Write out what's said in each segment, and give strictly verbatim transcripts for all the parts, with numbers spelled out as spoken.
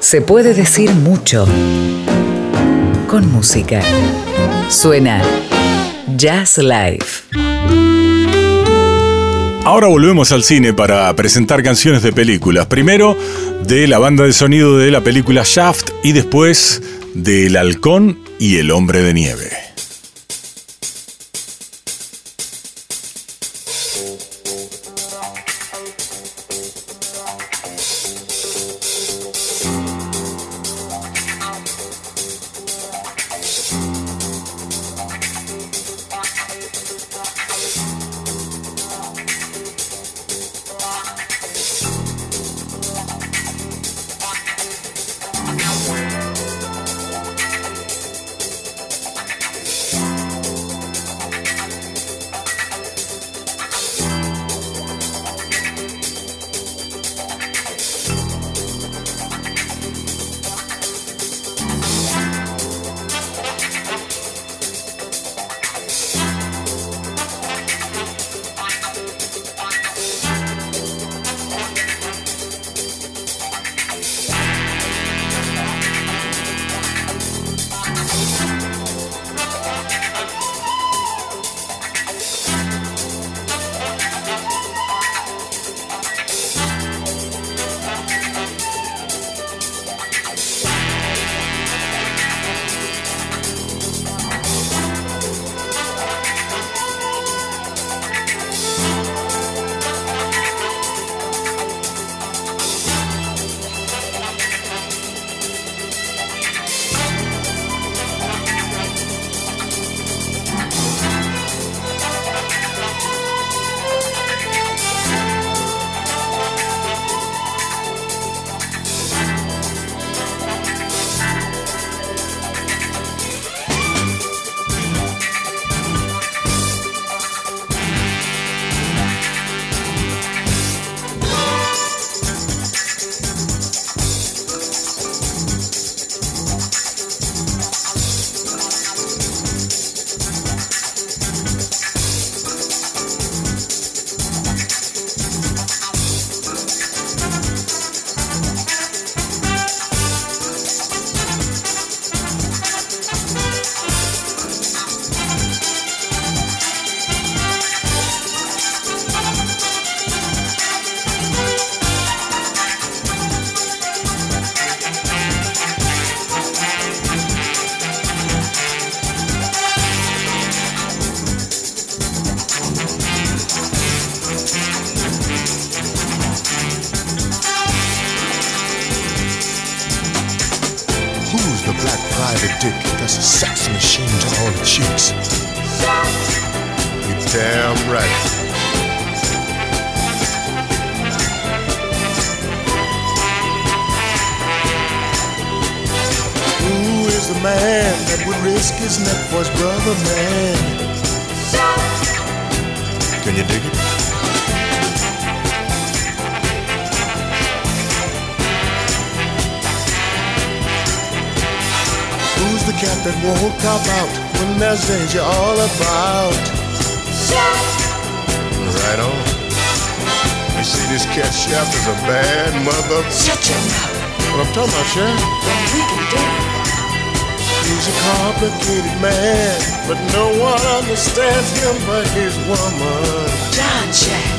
Se puede decir mucho con música. Suena Jazz Live. Ahora volvemos al cine para presentar canciones de películas. Primero de la banda de sonido de la película Shaft y después de El Halcón y el Hombre de Nieve. Cop out when there's danger all about. Right on. You see, this cat Chef is a bad mother. Shut your mouth. What I'm talking about, Chef? Don't we can do it. He's a complicated man, but no one understands him but his woman. John Chef.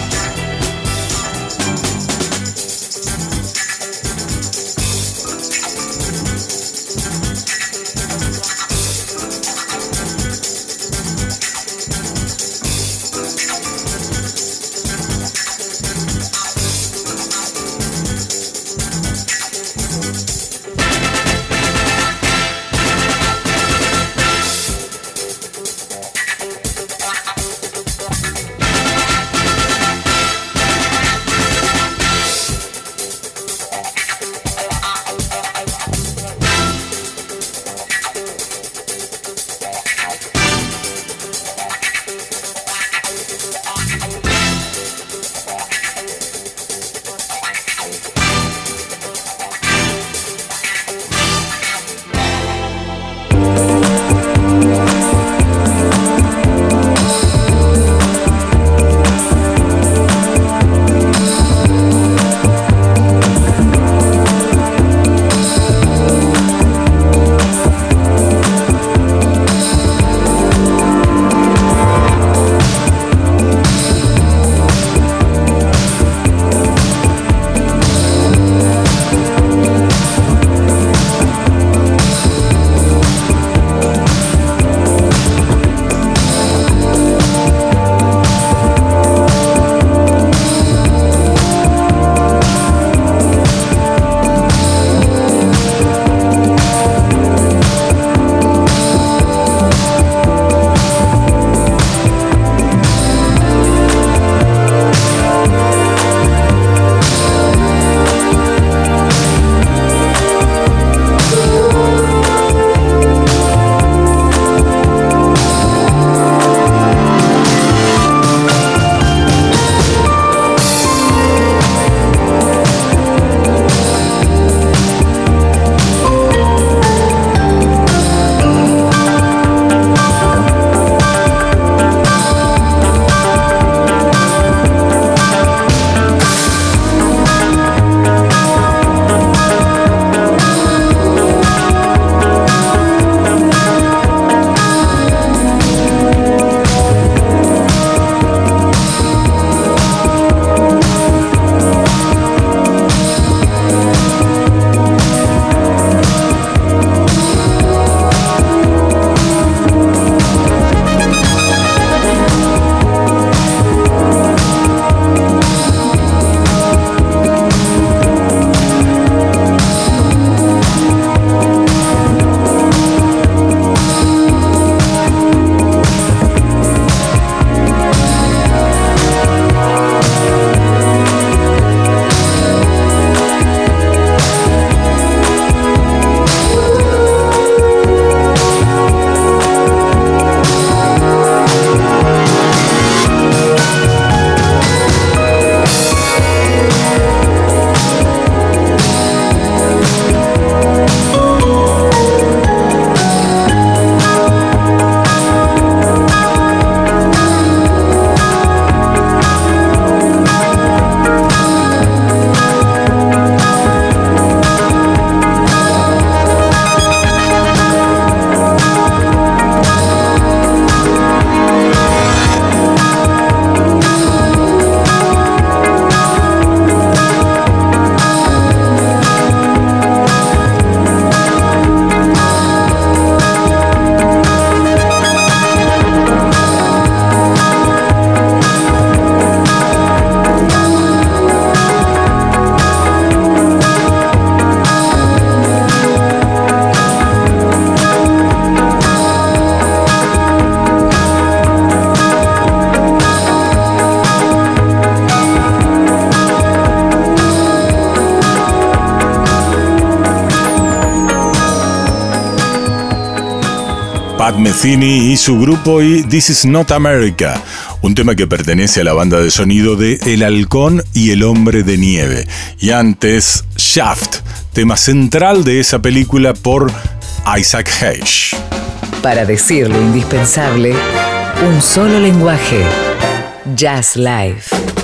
Pat Metheny y su grupo y This Is Not America, un tema que pertenece a la banda de sonido de El Halcón y el Hombre de Nieve. Y antes, Shaft, tema central de esa película por Isaac Hayes. Para decir lo indispensable, un solo lenguaje. Jazz Live.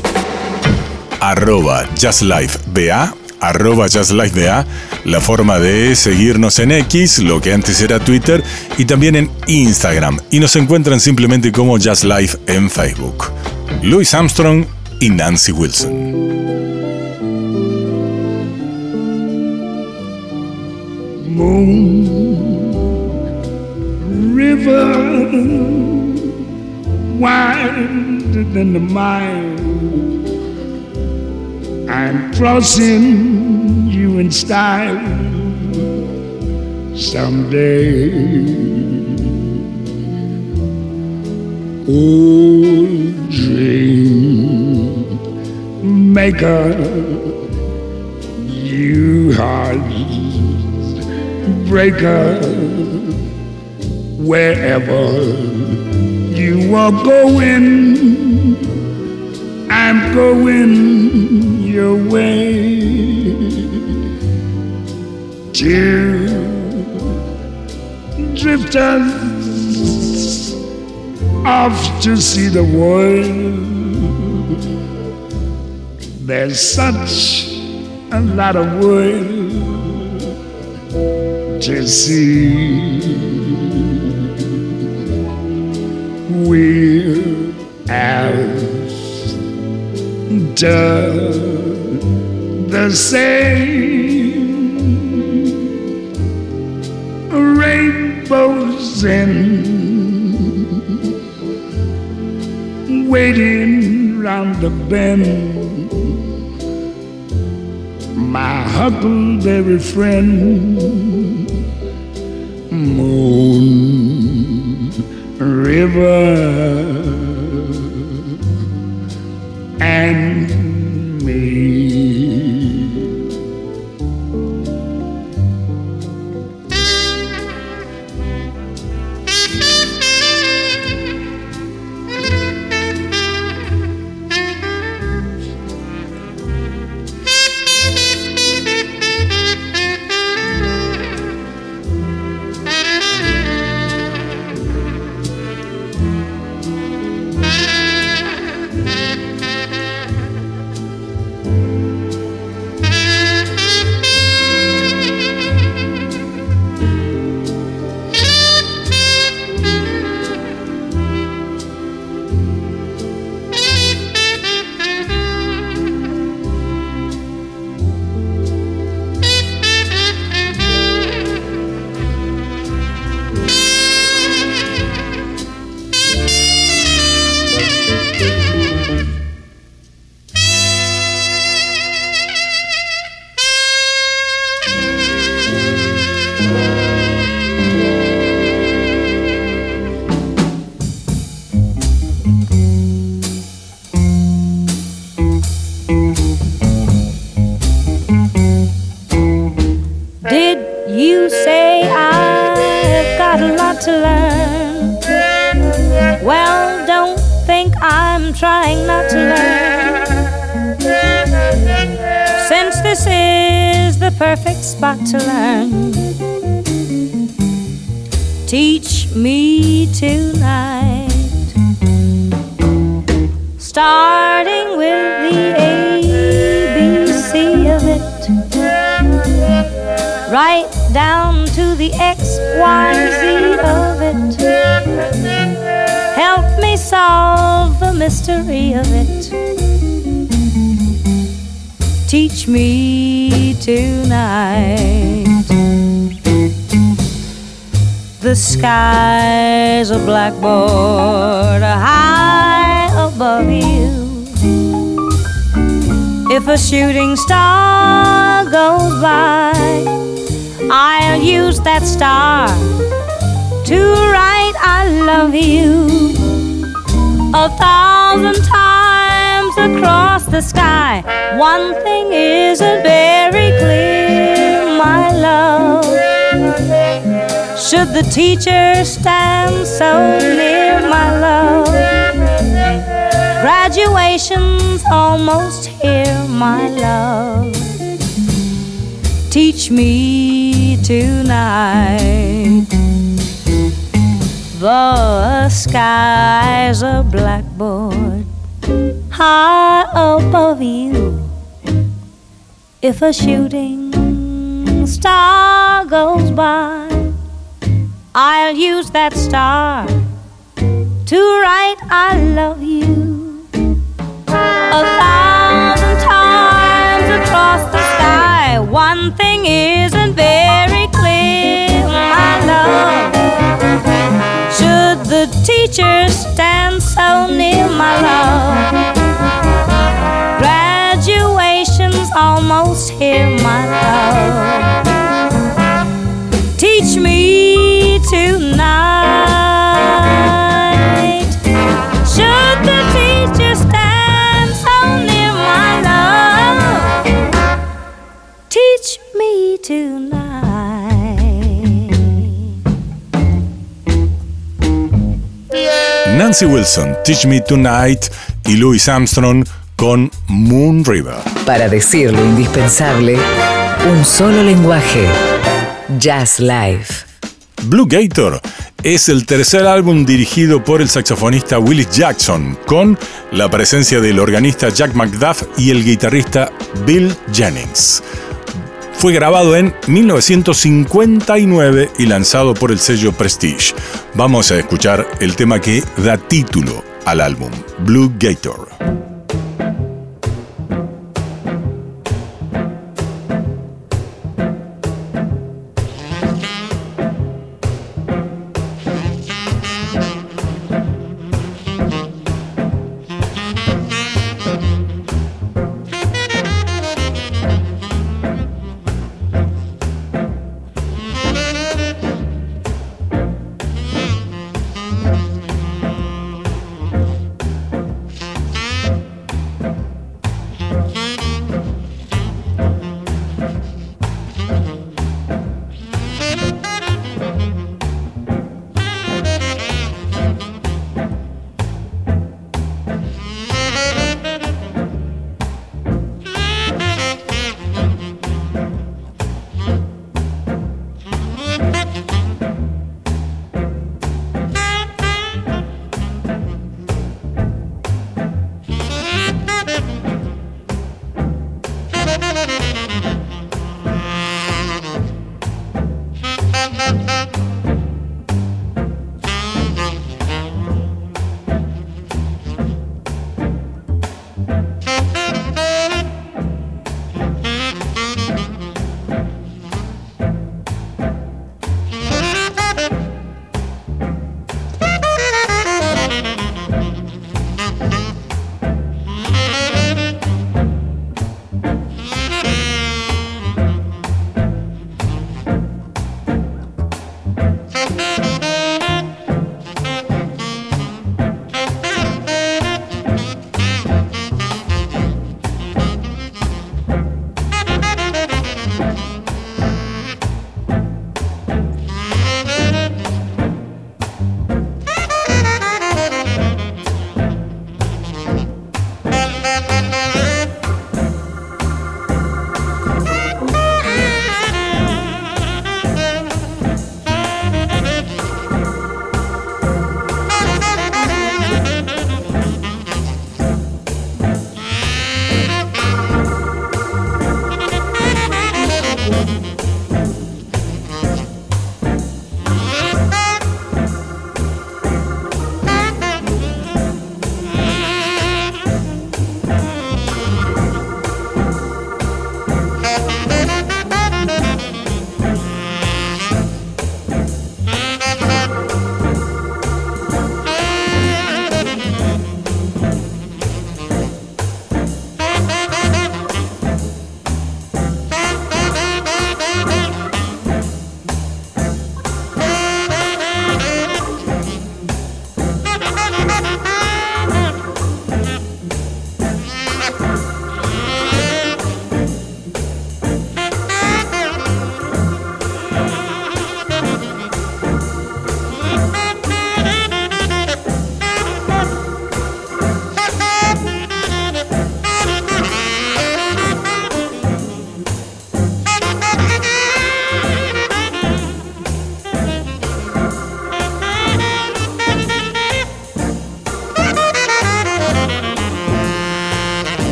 Arroba Jazz Live B A, arroba Jazz Live B A, la forma de seguirnos en X, lo que antes era Twitter, y también en Instagram. Y nos encuentran simplemente como Jazz Live en Facebook. Louis Armstrong y Nancy Wilson. Moon River, wider than the mile, I'm crossing you in style someday. Oh, dream maker, you heart breaker, wherever you are going, I'm going your way. Two drifters off to see the world. There's such a lot of world to see. We're after the same rainbows in waiting round the bend. My huckleberry friend, Moon River and me. Trying not to learn, since this is the perfect spot to learn. Teach me tonight, starting with the A B C of it, right down to the X Y Z of it. Help me solve the mystery of it. Teach me tonight. The sky's a blackboard high above you. If a shooting star goes by, I'll use that star to write I love you a thousand times across the sky. One thing isn't very clear, my love. Should Should the teacher stand so near my love? Graduation's almost here, my love. Teach me tonight. The sky's a blackboard high above you. If a shooting star goes by, I'll use that star to write I love you a thousand times across the sky. One thing isn't very clear, my love. Should the teacher stand so near, my love? Graduation's almost here, my love. Teach me tonight. Should the teacher stand so near, my love? Teach me tonight. Nancy Wilson, Teach Me Tonight, y Louis Armstrong con Moon River. Para decir lo indispensable, un solo lenguaje. Jazz Life. Blue Gator es el tercer álbum dirigido por el saxofonista Willis Jackson, con la presencia del organista Jack McDuff y el guitarrista Bill Jennings. Fue grabado en mil novecientos cincuenta y nueve y lanzado por el sello Prestige. Vamos a escuchar el tema que da título al álbum, Blue Gator.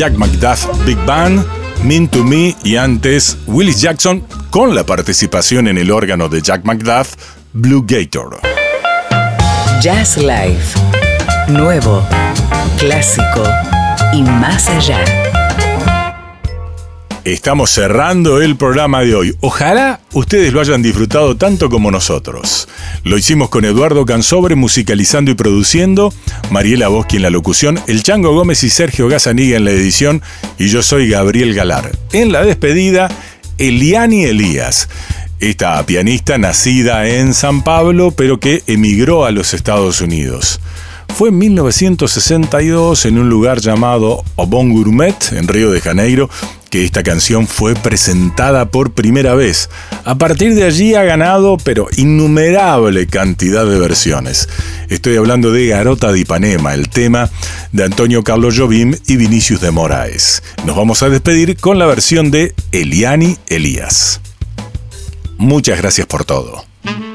Jack McDuff Big Band, Mean to Me y antes Willis Jackson con la participación en el órgano de Jack McDuff, Blue Gator. Jazz Live. Nuevo, clásico y más allá. Estamos cerrando el programa de hoy. Ojalá ustedes lo hayan disfrutado tanto como nosotros. Lo hicimos con Eduardo Cansobre musicalizando y produciendo, Mariela Boschi en la locución, el Chango Gómez y Sergio Gazzaniga en la edición, y yo soy Gabriel Galar. En la despedida, Eliani Elías, esta pianista nacida en San Pablo, pero que emigró a los Estados Unidos. Fue en mil novecientos sesenta y dos, en un lugar llamado Au Bon Gourmet, en Río de Janeiro, que esta canción fue presentada por primera vez. A partir de allí ha ganado, pero innumerable cantidad de versiones. Estoy hablando de Garota de Ipanema, el tema de Antonio Carlos Jobim y Vinicius de Moraes. Nos vamos a despedir con la versión de Eliani Elías. Muchas gracias por todo.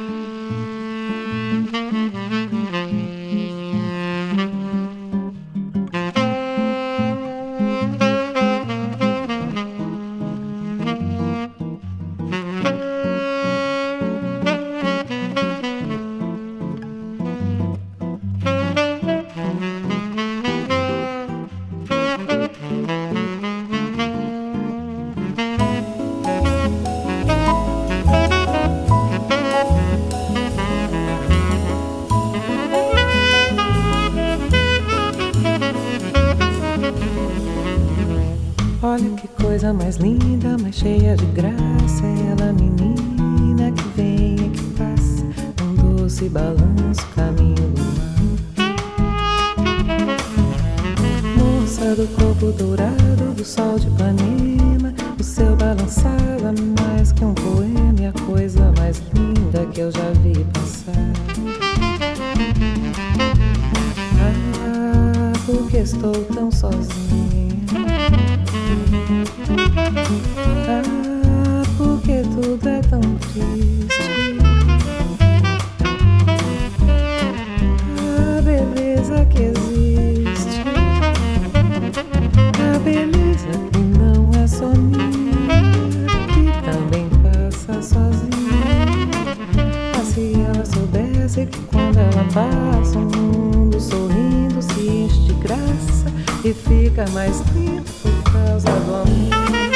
Olha que coisa mais linda, mais cheia de graça. Ela, menina que vem e que passa, um doce balanço, caminho do mar. Moça do corpo dourado, do sol de Ipanema, o seu balançar é mais que um poema, e a coisa mais linda que eu já vi passar. Ah, porque estou tão sozinha. Ah, porque tudo é tão triste. A beleza que existe, a beleza que não é só minha, que também passa sozinha. Mas se ela soubesse que quando ela passa, o mundo sorrindo se enche de graça e fica mais lindo por causa do amor.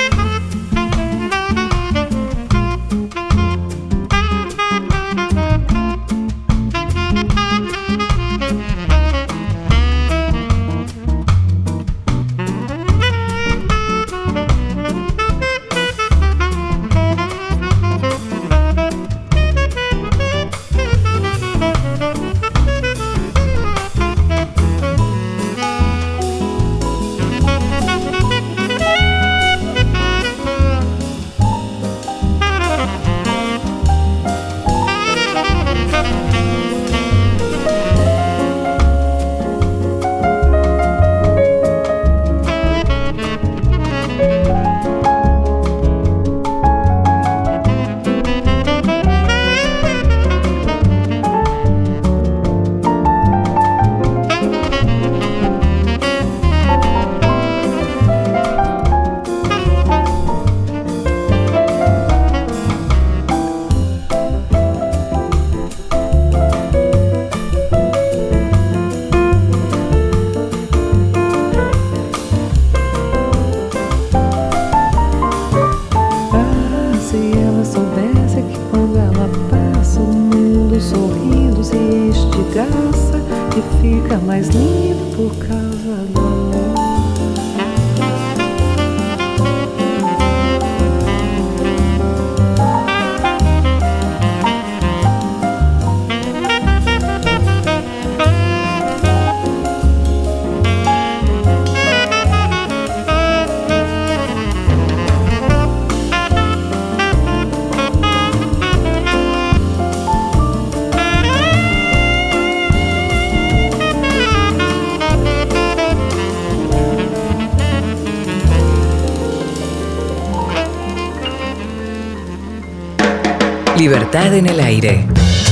Libertad en el aire.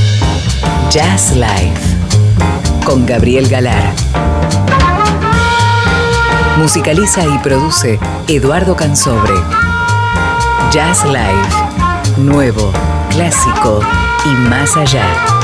Jazz Live con Gabriel Galar. Musicaliza y produce Eduardo Cansobre. Jazz Live. Nuevo, clásico y más allá.